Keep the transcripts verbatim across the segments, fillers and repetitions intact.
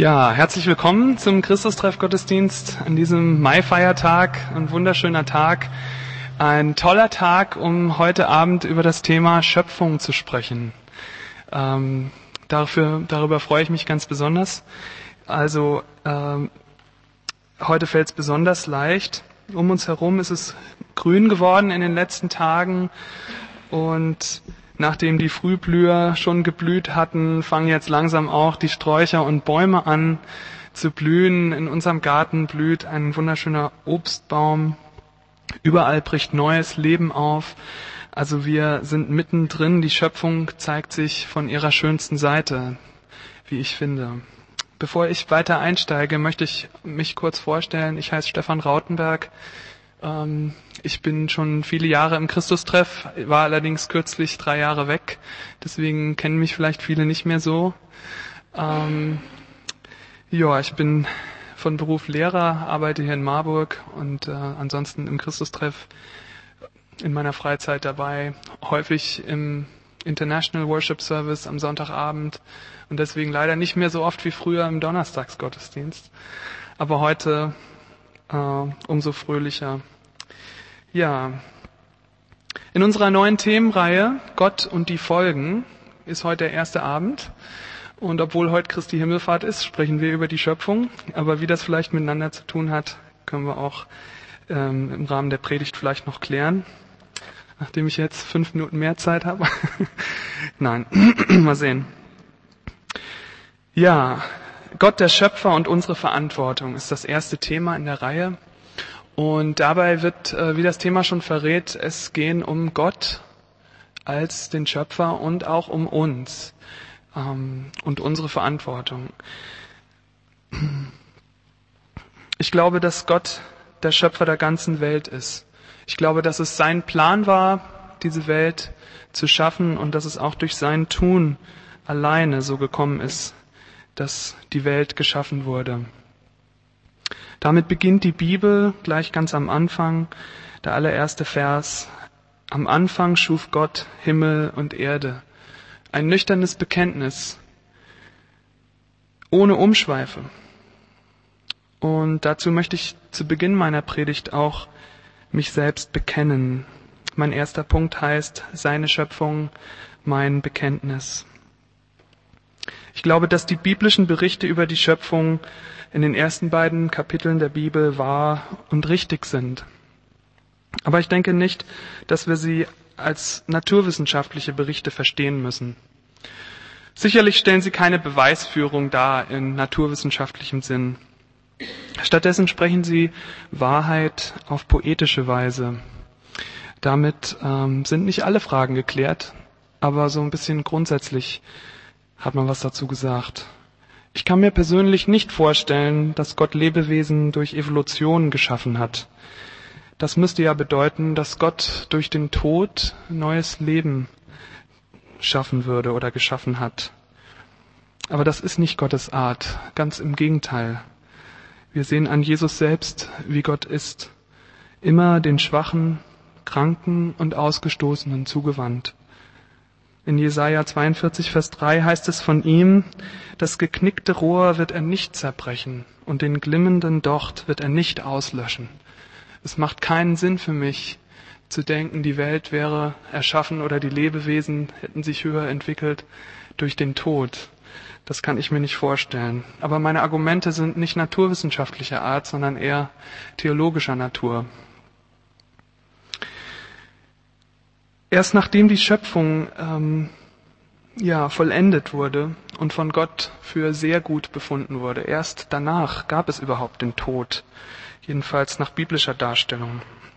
Ja, herzlich willkommen zum Christustreff-Gottesdienst an diesem Maifeiertag. Ein wunderschöner Tag, ein toller Tag, um heute Abend über das Thema Schöpfung zu sprechen. Ähm, dafür, darüber freue ich mich ganz besonders. Also ähm, heute fällt es besonders leicht. Um uns herum ist es grün geworden in den letzten Tagen und nachdem die Frühblüher schon geblüht hatten, fangen jetzt langsam auch die Sträucher und Bäume an zu blühen. In unserem Garten blüht ein wunderschöner Obstbaum. Überall bricht neues Leben auf. Also wir sind mittendrin. Die Schöpfung zeigt sich von ihrer schönsten Seite, wie ich finde. Bevor ich weiter einsteige, möchte ich mich kurz vorstellen. Ich heiße Stefan Rautenberg. Ich bin schon viele Jahre im Christustreff, war allerdings kürzlich drei Jahre weg. Deswegen kennen mich vielleicht viele nicht mehr so. Ähm, ja, ich bin von Beruf Lehrer, arbeite hier in Marburg und äh, ansonsten im Christustreff in meiner Freizeit dabei. Häufig im International Worship Service am Sonntagabend und deswegen leider nicht mehr so oft wie früher im Donnerstagsgottesdienst. Aber heute äh, umso fröhlicher. Ja, in unserer neuen Themenreihe Gott und die Folgen ist heute der erste Abend. Und obwohl heute Christi Himmelfahrt ist, sprechen wir über die Schöpfung. Aber wie das vielleicht miteinander zu tun hat, können wir auch ähm, im Rahmen der Predigt vielleicht noch klären. Nachdem ich jetzt fünf Minuten mehr Zeit habe. Nein, mal sehen. Ja, Gott der Schöpfer und unsere Verantwortung ist das erste Thema in der Reihe. Und dabei wird, wie das Thema schon verrät, es gehen um Gott als den Schöpfer und auch um uns ähm, und unsere Verantwortung. Ich glaube, dass Gott der Schöpfer der ganzen Welt ist. Ich glaube, dass es sein Plan war, diese Welt zu schaffen und dass es auch durch sein Tun alleine so gekommen ist, dass die Welt geschaffen wurde. Damit beginnt die Bibel gleich ganz am Anfang, der allererste Vers. Am Anfang schuf Gott Himmel und Erde. Ein nüchternes Bekenntnis, ohne Umschweife. Und dazu möchte ich zu Beginn meiner Predigt auch mich selbst bekennen. Mein erster Punkt heißt, seine Schöpfung, mein Bekenntnis. Ich glaube, dass die biblischen Berichte über die Schöpfung in den ersten beiden Kapiteln der Bibel wahr und richtig sind. Aber ich denke nicht, dass wir sie als naturwissenschaftliche Berichte verstehen müssen. Sicherlich stellen sie keine Beweisführung dar in naturwissenschaftlichem Sinn. Stattdessen sprechen sie Wahrheit auf poetische Weise. Damit ähm, sind nicht alle Fragen geklärt, aber so ein bisschen grundsätzlich hat man was dazu gesagt. Ich kann mir persönlich nicht vorstellen, dass Gott Lebewesen durch Evolution geschaffen hat. Das müsste ja bedeuten, dass Gott durch den Tod neues Leben schaffen würde oder geschaffen hat. Aber das ist nicht Gottes Art, ganz im Gegenteil. Wir sehen an Jesus selbst, wie Gott ist, immer den Schwachen, Kranken und Ausgestoßenen zugewandt. In Jesaja zweiundvierzig, Vers drei heißt es von ihm, das geknickte Rohr wird er nicht zerbrechen und den glimmenden Docht wird er nicht auslöschen. Es macht keinen Sinn für mich, zu denken, die Welt wäre erschaffen oder die Lebewesen hätten sich höher entwickelt durch den Tod. Das kann ich mir nicht vorstellen. Aber meine Argumente sind nicht naturwissenschaftlicher Art, sondern eher theologischer Natur. Erst nachdem die Schöpfung ähm, ja vollendet wurde und von Gott für sehr gut befunden wurde, erst danach gab es überhaupt den Tod, jedenfalls nach biblischer Darstellung.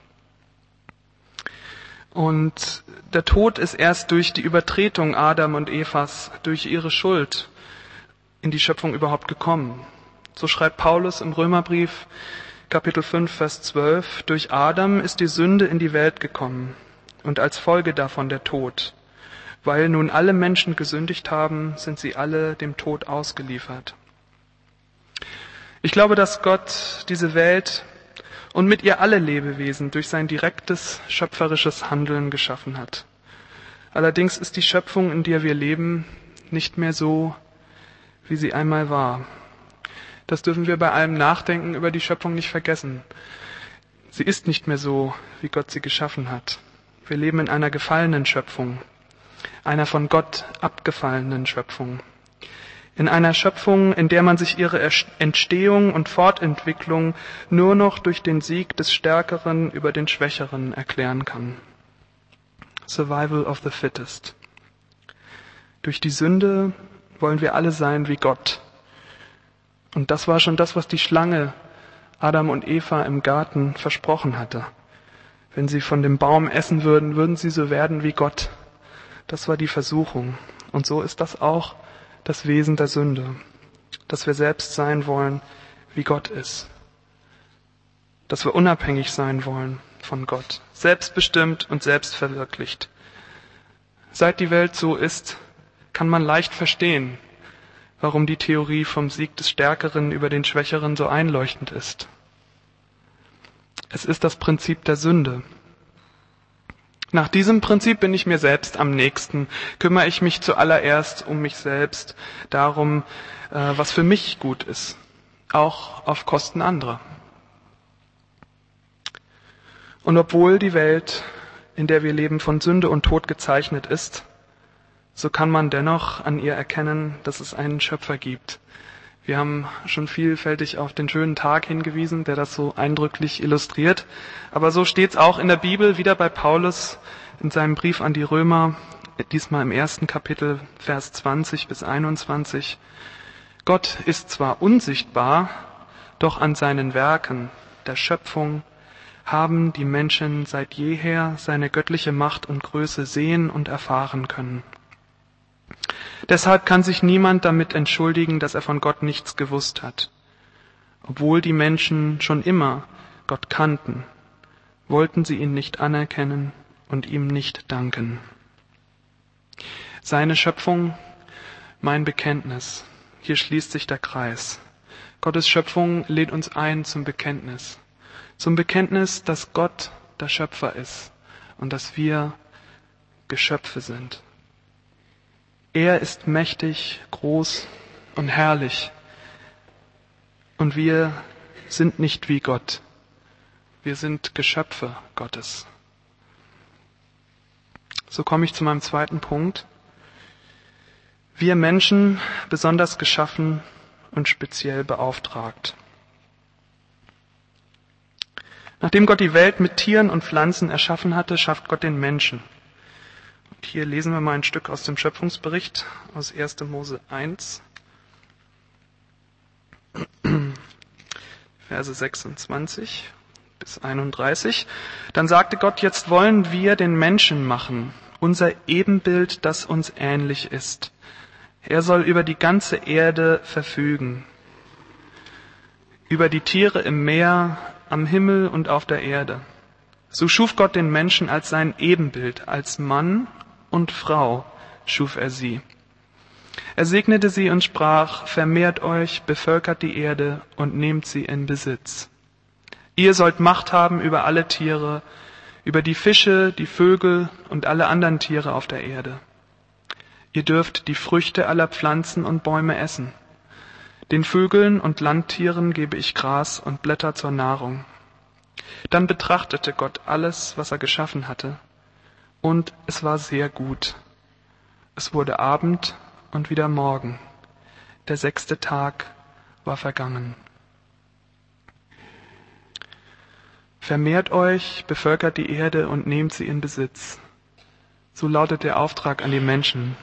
Und der Tod ist erst durch die Übertretung Adam und Evas, durch ihre Schuld in die Schöpfung überhaupt gekommen. So schreibt Paulus im Römerbrief, Kapitel fünf, Vers zwölf, durch Adam ist die Sünde in die Welt gekommen. Und als Folge davon der Tod. Weil nun alle Menschen gesündigt haben, sind sie alle dem Tod ausgeliefert. Ich glaube, dass Gott diese Welt und mit ihr alle Lebewesen durch sein direktes schöpferisches Handeln geschaffen hat. Allerdings ist die Schöpfung, in der wir leben, nicht mehr so, wie sie einmal war. Das dürfen wir bei allem Nachdenken über die Schöpfung nicht vergessen. Sie ist nicht mehr so, wie Gott sie geschaffen hat. Wir leben in einer gefallenen Schöpfung, einer von Gott abgefallenen Schöpfung. In einer Schöpfung, in der man sich ihre Entstehung und Fortentwicklung nur noch durch den Sieg des Stärkeren über den Schwächeren erklären kann. Survival of the fittest. Durch die Sünde wollen wir alle sein wie Gott. Und das war schon das, was die Schlange Adam und Eva im Garten versprochen hatte. Wenn sie von dem Baum essen würden, würden sie so werden wie Gott. Das war die Versuchung. Und so ist das auch das Wesen der Sünde, dass wir selbst sein wollen, wie Gott ist. Dass wir unabhängig sein wollen von Gott, selbstbestimmt und selbstverwirklicht. Seit die Welt so ist, kann man leicht verstehen, warum die Theorie vom Sieg des Stärkeren über den Schwächeren so einleuchtend ist. Es ist das Prinzip der Sünde. Nach diesem Prinzip bin ich mir selbst am nächsten, kümmere ich mich zuallererst um mich selbst, darum, was für mich gut ist, auch auf Kosten anderer. Und obwohl die Welt, in der wir leben, von Sünde und Tod gezeichnet ist, so kann man dennoch an ihr erkennen, dass es einen Schöpfer gibt. Wir haben schon vielfältig auf den schönen Tag hingewiesen, der das so eindrücklich illustriert. Aber so steht es auch in der Bibel, wieder bei Paulus in seinem Brief an die Römer, diesmal im ersten Kapitel, Vers zwanzig bis einundzwanzig. Gott ist zwar unsichtbar, doch an seinen Werken, der Schöpfung, haben die Menschen seit jeher seine göttliche Macht und Größe sehen und erfahren können. Deshalb kann sich niemand damit entschuldigen, dass er von Gott nichts gewusst hat. Obwohl die Menschen schon immer Gott kannten, wollten sie ihn nicht anerkennen und ihm nicht danken. Seine Schöpfung, mein Bekenntnis. Hier schließt sich der Kreis. Gottes Schöpfung lädt uns ein zum Bekenntnis. Zum Bekenntnis, dass Gott der Schöpfer ist und dass wir Geschöpfe sind. Er ist mächtig, groß und herrlich. Und wir sind nicht wie Gott. Wir sind Geschöpfe Gottes. So komme ich zu meinem zweiten Punkt. Wir Menschen, besonders geschaffen und speziell beauftragt. Nachdem Gott die Welt mit Tieren und Pflanzen erschaffen hatte, schafft Gott den Menschen. Und hier lesen wir mal ein Stück aus dem Schöpfungsbericht aus erster Mose eins, Verse sechsundzwanzig bis einunddreißig. Dann sagte Gott, jetzt wollen wir den Menschen machen, unser Ebenbild, das uns ähnlich ist. Er soll über die ganze Erde verfügen, über die Tiere im Meer, am Himmel und auf der Erde. So schuf Gott den Menschen als sein Ebenbild, als Mann und Frau schuf er sie. Er segnete sie und sprach, vermehrt euch, bevölkert die Erde und nehmt sie in Besitz. Ihr sollt Macht haben über alle Tiere, über die Fische, die Vögel und alle anderen Tiere auf der Erde. Ihr dürft die Früchte aller Pflanzen und Bäume essen. Den Vögeln und Landtieren gebe ich Gras und Blätter zur Nahrung. Dann betrachtete Gott alles, was er geschaffen hatte, und es war sehr gut. Es wurde Abend und wieder Morgen. Der sechste Tag war vergangen. Vermehrt euch, bevölkert die Erde und nehmt sie in Besitz. So lautet der Auftrag an die Menschen.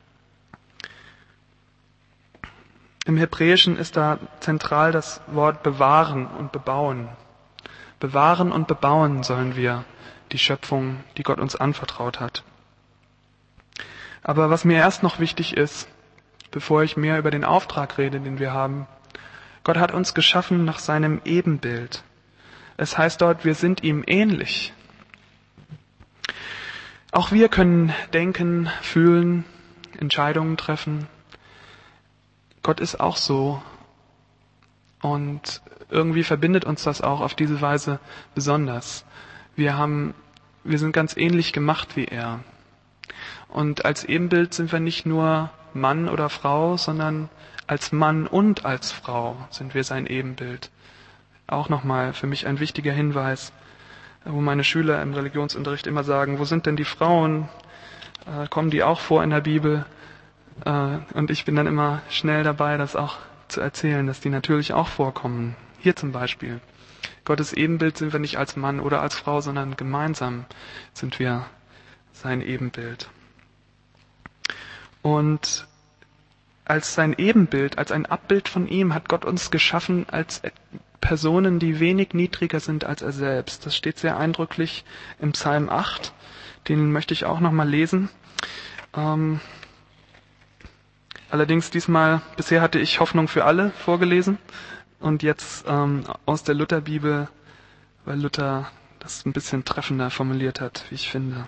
Im Hebräischen ist da zentral das Wort bewahren und bebauen. Bewahren und bebauen sollen wir die Schöpfung, die Gott uns anvertraut hat. Aber was mir erst noch wichtig ist, bevor ich mehr über den Auftrag rede, den wir haben, Gott hat uns geschaffen nach seinem Ebenbild. Es heißt dort, wir sind ihm ähnlich. Auch wir können denken, fühlen, Entscheidungen treffen. Gott ist auch so. Und irgendwie verbindet uns das auch auf diese Weise besonders. Wir haben, wir sind ganz ähnlich gemacht wie er. Und als Ebenbild sind wir nicht nur Mann oder Frau, sondern Als Mann und als Frau sind wir sein Ebenbild. Auch nochmal für mich ein wichtiger Hinweis, wo meine Schüler im Religionsunterricht immer sagen, wo sind denn die Frauen? Äh, kommen die auch vor in der Bibel? Äh, und ich bin dann immer schnell dabei, das auch zu erzählen, dass die natürlich auch vorkommen. Hier zum Beispiel. Gottes Ebenbild sind wir nicht als Mann oder als Frau, sondern gemeinsam sind wir sein Ebenbild. Und als sein Ebenbild, als ein Abbild von ihm, hat Gott uns geschaffen als Personen, die wenig niedriger sind als er selbst. Das steht sehr eindrücklich im Psalm acht. Den möchte ich auch nochmal lesen. Ähm, allerdings diesmal, bisher hatte ich Hoffnung für alle vorgelesen und jetzt ähm, aus der Lutherbibel, weil Luther das ein bisschen treffender formuliert hat, wie ich finde.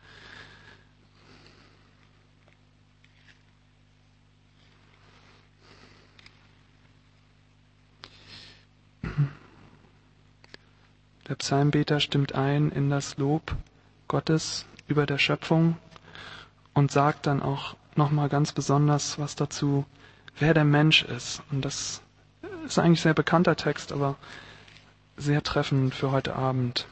Der Psalmbeter stimmt ein in das Lob Gottes über der Schöpfung und sagt dann auch nochmal ganz besonders was dazu, wer der Mensch ist. Und das ist eigentlich ein sehr bekannter Text, aber sehr treffend für heute Abend.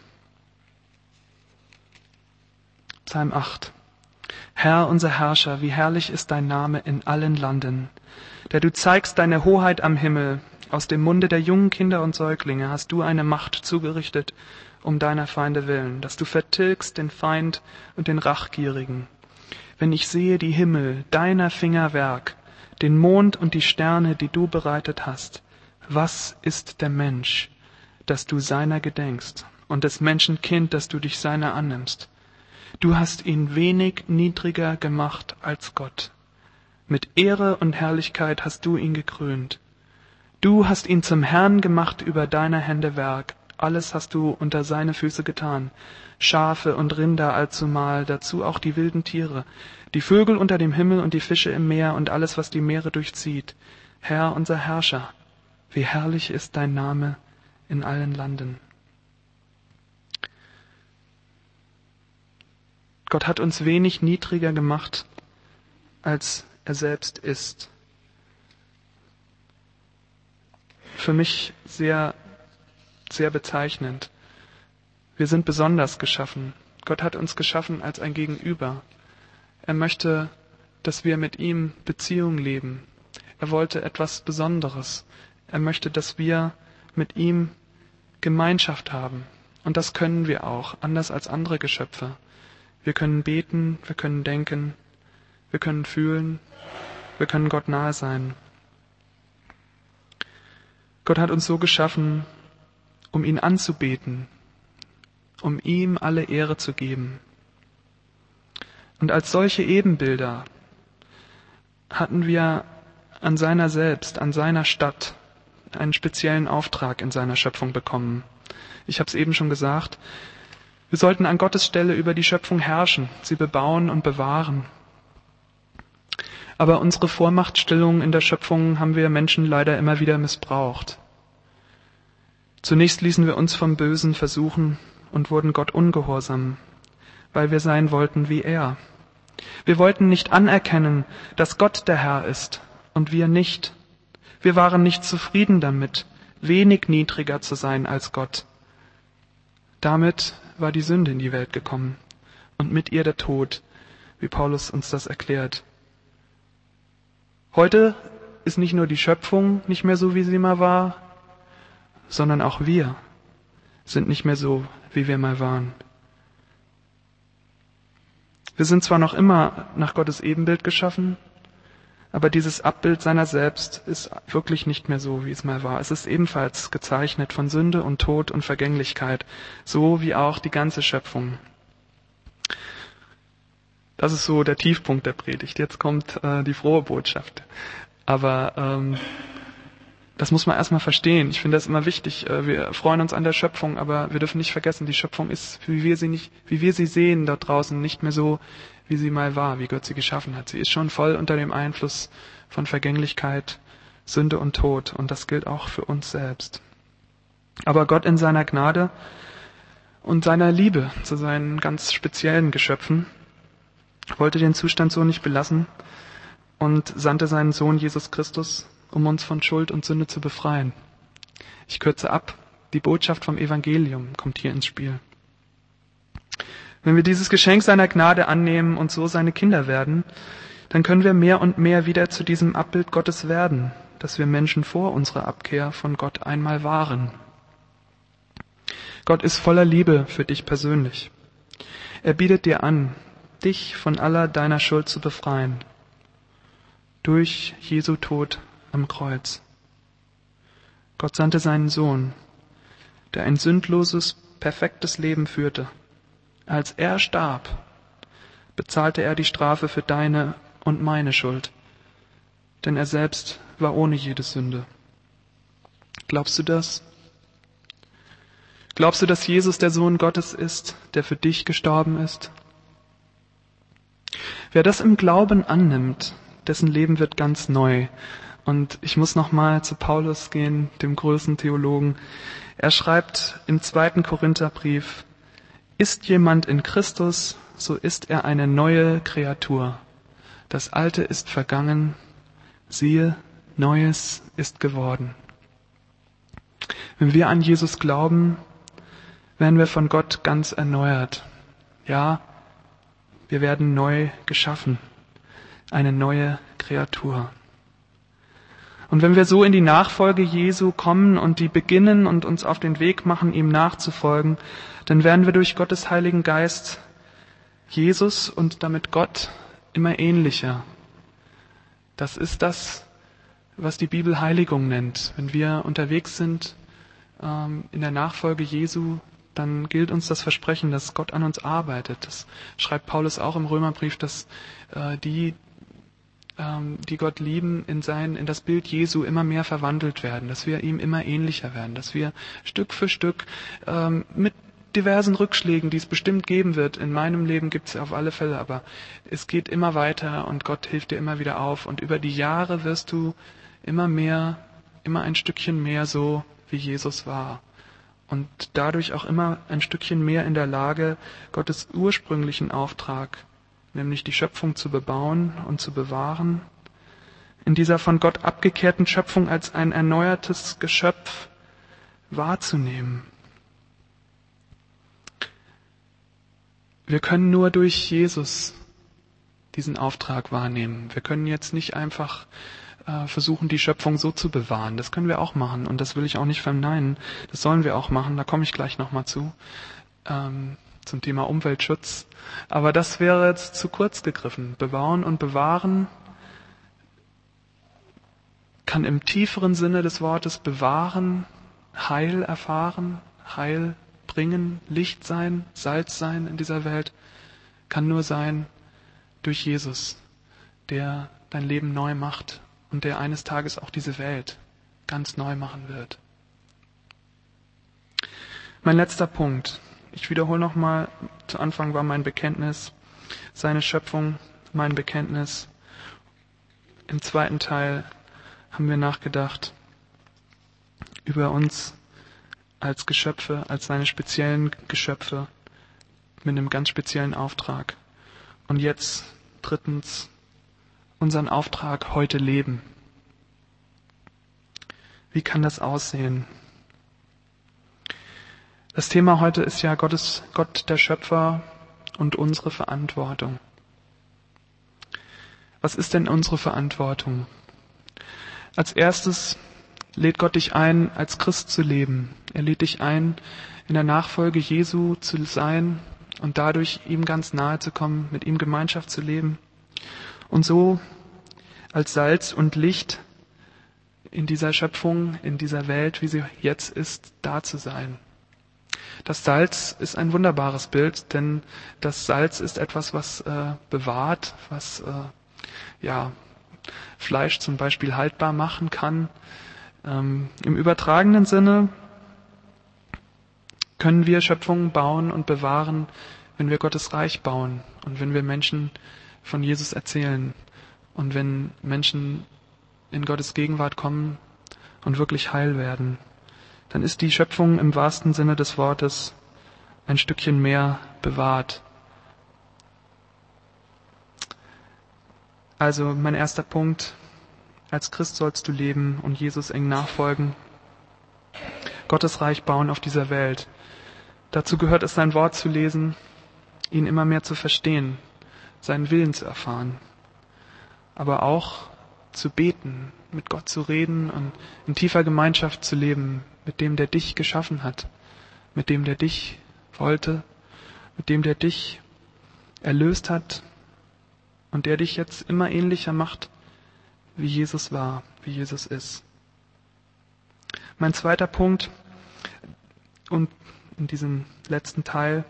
Psalm acht. Herr, unser Herrscher, wie herrlich ist dein Name in allen Landen, der du zeigst deine Hoheit am Himmel. Aus dem Munde der jungen Kinder und Säuglinge hast du eine Macht zugerichtet, um deiner Feinde willen, dass du vertilgst den Feind und den Rachgierigen. Wenn ich sehe die Himmel, deiner Finger Werk, den Mond und die Sterne, die du bereitet hast, was ist der Mensch, dass du seiner gedenkst, und des Menschen Kind, dass du dich seiner annimmst? Du hast ihn wenig niedriger gemacht als Gott. Mit Ehre und Herrlichkeit hast du ihn gekrönt. Du hast ihn zum Herrn gemacht über deiner Hände Werk. Alles hast du unter seine Füße getan. Schafe und Rinder allzumal, dazu auch die wilden Tiere, die Vögel unter dem Himmel und die Fische im Meer und alles, was die Meere durchzieht. Herr, unser Herrscher, wie herrlich ist dein Name in allen Landen. Gott hat uns wenig niedriger gemacht, als er selbst ist. Für mich sehr, sehr bezeichnend. Wir sind besonders geschaffen. Gott hat uns geschaffen als ein Gegenüber. Er möchte, dass wir mit ihm Beziehung leben. Er wollte etwas Besonderes. Er möchte, dass wir mit ihm Gemeinschaft haben. Und das können wir auch, anders als andere Geschöpfe. Wir können beten, wir können denken, wir können fühlen, wir können Gott nahe sein. Gott hat uns so geschaffen, um ihn anzubeten, um ihm alle Ehre zu geben. Und als solche Ebenbilder hatten wir an seiner selbst, an seiner Stadt einen speziellen Auftrag in seiner Schöpfung bekommen. Ich habe es eben schon gesagt, wir sollten an Gottes Stelle über die Schöpfung herrschen, sie bebauen und bewahren. Aber unsere Vormachtstellung in der Schöpfung haben wir Menschen leider immer wieder missbraucht. Zunächst ließen wir uns vom Bösen versuchen und wurden Gott ungehorsam, weil wir sein wollten wie er. Wir wollten nicht anerkennen, dass Gott der Herr ist und wir nicht. Wir waren nicht zufrieden damit, wenig niedriger zu sein als Gott. Damit war die Sünde in die Welt gekommen und mit ihr der Tod, wie Paulus uns das erklärt. Heute ist nicht nur die Schöpfung nicht mehr so, wie sie mal war, sondern auch wir sind nicht mehr so, wie wir mal waren. Wir sind zwar noch immer nach Gottes Ebenbild geschaffen, aber dieses Abbild seiner selbst ist wirklich nicht mehr so, wie es mal war. Es ist ebenfalls gezeichnet von Sünde und Tod und Vergänglichkeit, so wie auch die ganze Schöpfung. Das ist so der Tiefpunkt der Predigt. Jetzt kommt äh, die frohe Botschaft. Aber ähm, das muss man erstmal verstehen. Ich finde das immer wichtig. Äh, wir freuen uns an der Schöpfung, aber wir dürfen nicht vergessen, die Schöpfung ist, wie wir sie nicht, wie wir sie sehen dort draußen, nicht mehr so, wie sie mal war, wie Gott sie geschaffen hat. Sie ist schon voll unter dem Einfluss von Vergänglichkeit, Sünde und Tod. Und das gilt auch für uns selbst. Aber Gott in seiner Gnade und seiner Liebe zu seinen ganz speziellen Geschöpfen wollte den Zustand so nicht belassen und sandte seinen Sohn Jesus Christus um uns von Schuld und Sünde zu befreien. Ich kürze ab, die Botschaft vom Evangelium kommt hier ins Spiel. Wenn wir dieses Geschenk seiner Gnade annehmen und so seine Kinder werden, dann können wir mehr und mehr wieder zu diesem Abbild Gottes werden, das wir Menschen vor unserer Abkehr von Gott einmal waren. Gott ist voller Liebe für dich persönlich. Er bietet dir an, dich von aller deiner Schuld zu befreien. Durch Jesu Tod am Kreuz. Gott sandte seinen Sohn, der ein sündloses, perfektes Leben führte. Als er starb, bezahlte er die Strafe für deine und meine Schuld, denn er selbst war ohne jede Sünde. Glaubst du das? Glaubst du, dass Jesus der Sohn Gottes ist, der für dich gestorben ist? Wer das im Glauben annimmt, dessen Leben wird ganz neu. Und ich muss nochmal zu Paulus gehen, dem großen Theologen. Er schreibt im zweiten Korintherbrief, ist jemand in Christus, so ist er eine neue Kreatur. Das Alte ist vergangen, siehe, Neues ist geworden. Wenn wir an Jesus glauben, werden wir von Gott ganz erneuert. Ja, wir werden neu geschaffen, eine neue Kreatur. Und wenn wir so in die Nachfolge Jesu kommen und die beginnen und uns auf den Weg machen, ihm nachzufolgen, dann werden wir durch Gottes Heiligen Geist Jesus und damit Gott immer ähnlicher. Das ist das, was die Bibel Heiligung nennt. Wenn wir unterwegs sind ähm, in der Nachfolge Jesu, dann gilt uns das Versprechen, dass Gott an uns arbeitet. Das schreibt Paulus auch im Römerbrief, dass äh, die, ähm, die Gott lieben, in sein, in das Bild Jesu immer mehr verwandelt werden, dass wir ihm immer ähnlicher werden, dass wir Stück für Stück ähm, mit diversen Rückschlägen, die es bestimmt geben wird. In meinem Leben gibt es auf alle Fälle, aber es geht immer weiter und Gott hilft dir immer wieder auf. Und über die Jahre wirst du immer mehr, immer ein Stückchen mehr so, wie Jesus war. Und dadurch auch immer ein Stückchen mehr in der Lage, Gottes ursprünglichen Auftrag, nämlich die Schöpfung zu bebauen und zu bewahren, in dieser von Gott abgekehrten Schöpfung als ein erneuertes Geschöpf wahrzunehmen. Wir können nur durch Jesus diesen Auftrag wahrnehmen. Wir können jetzt nicht einfach äh, versuchen, die Schöpfung so zu bewahren. Das können wir auch machen und das will ich auch nicht verneinen. Das sollen wir auch machen, da komme ich gleich nochmal zu, ähm, zum Thema Umweltschutz. Aber das wäre jetzt zu kurz gegriffen. Bebauen und bewahren kann im tieferen Sinne des Wortes bewahren, Heil erfahren, Heil bringen, Licht sein, Salz sein in dieser Welt, kann nur sein durch Jesus, der dein Leben neu macht und der eines Tages auch diese Welt ganz neu machen wird. Mein letzter Punkt. Ich wiederhole nochmal, zu Anfang war mein Bekenntnis, seine Schöpfung, mein Bekenntnis. Im zweiten Teil haben wir nachgedacht über uns als Geschöpfe, als seine speziellen Geschöpfe mit einem ganz speziellen Auftrag. Und jetzt drittens unseren Auftrag heute leben. Wie kann das aussehen? Das Thema heute ist ja Gottes, Gott der Schöpfer und unsere Verantwortung. Was ist denn unsere Verantwortung? Als erstes lädt Gott dich ein, als Christ zu leben. Er lädt dich ein, in der Nachfolge Jesu zu sein und dadurch ihm ganz nahe zu kommen, mit ihm Gemeinschaft zu leben und so als Salz und Licht in dieser Schöpfung, in dieser Welt, wie sie jetzt ist, da zu sein. Das Salz ist ein wunderbares Bild, denn das Salz ist etwas, was äh, bewahrt, was äh, ja Fleisch zum Beispiel haltbar machen kann. Ähm, Im übertragenen Sinne können wir Schöpfungen bauen und bewahren, wenn wir Gottes Reich bauen und wenn wir Menschen von Jesus erzählen und wenn Menschen in Gottes Gegenwart kommen und wirklich heil werden. Dann ist die Schöpfung im wahrsten Sinne des Wortes ein Stückchen mehr bewahrt. Also mein erster Punkt, Als Christ sollst du leben und Jesus eng nachfolgen. Gottes Reich bauen auf dieser Welt. Dazu gehört es, sein Wort zu lesen, ihn immer mehr zu verstehen, seinen Willen zu erfahren. Aber auch zu beten, mit Gott zu reden und in tiefer Gemeinschaft zu leben, mit dem, der dich geschaffen hat, mit dem, der dich wollte, mit dem, der dich erlöst hat und der dich jetzt immer ähnlicher macht, wie Jesus war, wie Jesus ist. Mein zweiter Punkt und in diesem letzten Teil: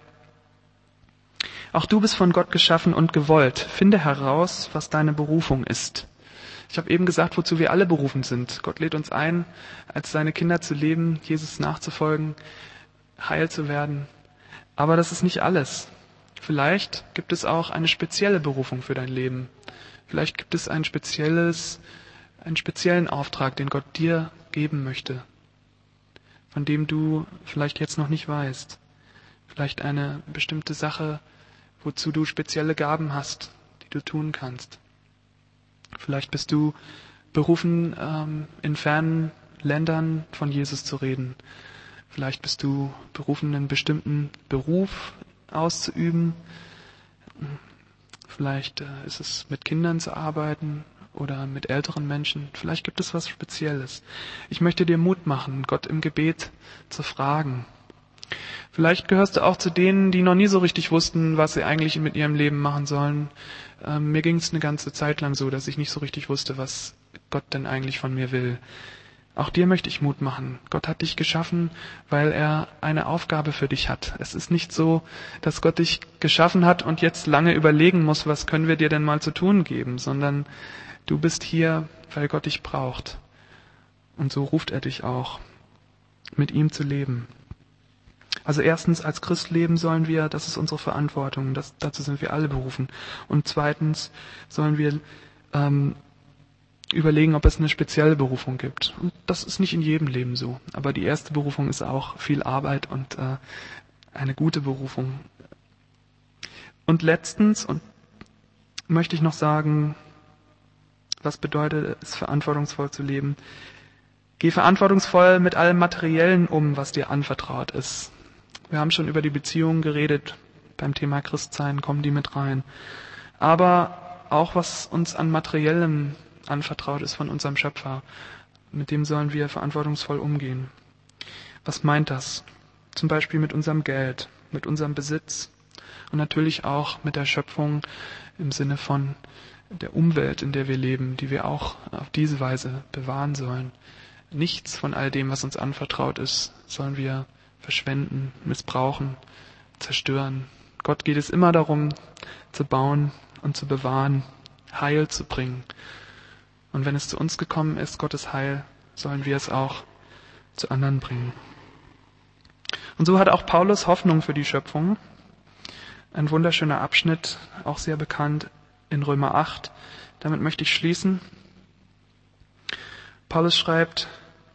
Auch du bist von Gott geschaffen und gewollt. Finde heraus, was deine Berufung ist. Ich habe eben gesagt, wozu wir alle berufen sind. Gott lädt uns ein, als seine Kinder zu leben, Jesus nachzufolgen, heil zu werden. Aber das ist nicht alles. Vielleicht gibt es auch eine spezielle Berufung für dein Leben. Vielleicht gibt es ein spezielles, einen speziellen Auftrag, den Gott dir geben möchte, von dem du vielleicht jetzt noch nicht weißt. Vielleicht eine bestimmte Sache, wozu du spezielle Gaben hast, die du tun kannst. Vielleicht bist du berufen, ähm, in fernen Ländern von Jesus zu reden. Vielleicht bist du berufen, einen bestimmten Beruf auszuüben. Vielleicht äh, ist es mit Kindern zu arbeiten oder mit älteren Menschen. Vielleicht gibt es was Spezielles. Ich möchte dir Mut machen, Gott im Gebet zu fragen. Vielleicht gehörst du auch zu denen, die noch nie so richtig wussten, was sie eigentlich mit ihrem Leben machen sollen. Ähm, mir ging es eine ganze Zeit lang so, dass ich nicht so richtig wusste, was Gott denn eigentlich von mir will. Auch dir möchte ich Mut machen. Gott hat dich geschaffen, weil er eine Aufgabe für dich hat. Es ist nicht so, dass Gott dich geschaffen hat und jetzt lange überlegen muss, was können wir dir denn mal zu tun geben, sondern du bist hier, weil Gott dich braucht. Und so ruft er dich auch, mit ihm zu leben. Also erstens, als Christ leben sollen wir, das ist unsere Verantwortung, das, dazu sind wir alle berufen. Und zweitens sollen wir ähm, überlegen, ob es eine spezielle Berufung gibt. Und das ist nicht in jedem Leben so. Aber die erste Berufung ist auch viel Arbeit und äh, eine gute Berufung. Und letztens und möchte ich noch sagen, was bedeutet es, verantwortungsvoll zu leben? Geh verantwortungsvoll mit allem Materiellen um, was dir anvertraut ist. Wir haben schon über die Beziehungen geredet. Beim Thema Christsein kommen die mit rein. Aber auch was uns an Materiellem anvertraut ist von unserem Schöpfer, mit dem sollen wir verantwortungsvoll umgehen. Was meint das? Zum Beispiel mit unserem Geld, mit unserem Besitz und natürlich auch mit der Schöpfung im Sinne von der Umwelt, in der wir leben, die wir auch auf diese Weise bewahren sollen. Nichts von all dem, was uns anvertraut ist, sollen wir verschwenden, missbrauchen, zerstören. Gott geht es immer darum, zu bauen und zu bewahren, Heil zu bringen. Und wenn es zu uns gekommen ist, Gottes Heil, sollen wir es auch zu anderen bringen. Und so hat auch Paulus Hoffnung für die Schöpfung. Ein wunderschöner Abschnitt, auch sehr bekannt in Römer acht. Damit möchte ich schließen. Paulus schreibt,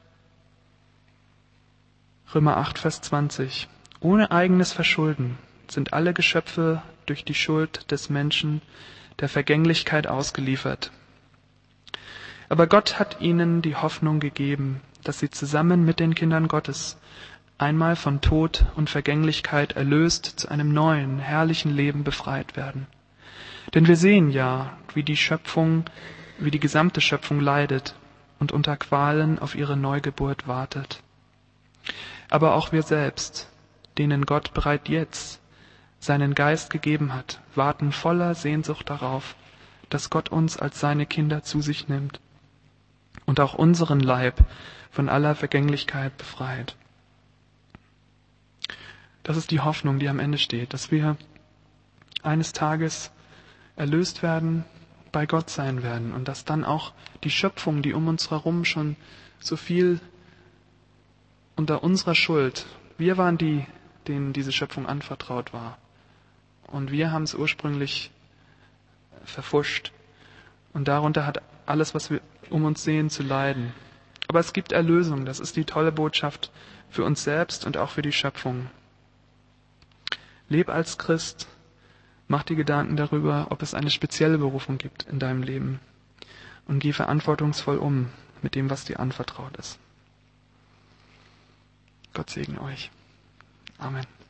Römer acht, Vers zwanzig. Ohne eigenes Verschulden sind alle Geschöpfe durch die Schuld des Menschen der Vergänglichkeit ausgeliefert. Aber Gott hat ihnen die Hoffnung gegeben, dass sie zusammen mit den Kindern Gottes einmal von Tod und Vergänglichkeit erlöst zu einem neuen, herrlichen Leben befreit werden. Denn wir sehen ja, wie die Schöpfung, wie die gesamte Schöpfung leidet und unter Qualen auf ihre Neugeburt wartet. Aber auch wir selbst, denen Gott bereits jetzt seinen Geist gegeben hat, warten voller Sehnsucht darauf, dass Gott uns als seine Kinder zu sich nimmt und auch unseren Leib von aller Vergänglichkeit befreit. Das ist die Hoffnung, die am Ende steht, dass wir eines Tages erlöst werden, bei Gott sein werden und dass dann auch die Schöpfung, die um uns herum schon so viel unter unserer Schuld, wir waren die, denen diese Schöpfung anvertraut war. Und wir haben es ursprünglich verpfuscht. Und darunter hat alles, was wir um uns sehen, zu leiden. Aber es gibt Erlösung. Das ist die tolle Botschaft für uns selbst und auch für die Schöpfung. Leb als Christ. Mach dir Gedanken darüber, ob es eine spezielle Berufung gibt in deinem Leben. und geh verantwortungsvoll um mit dem, was dir anvertraut ist. Gott segne euch. Amen.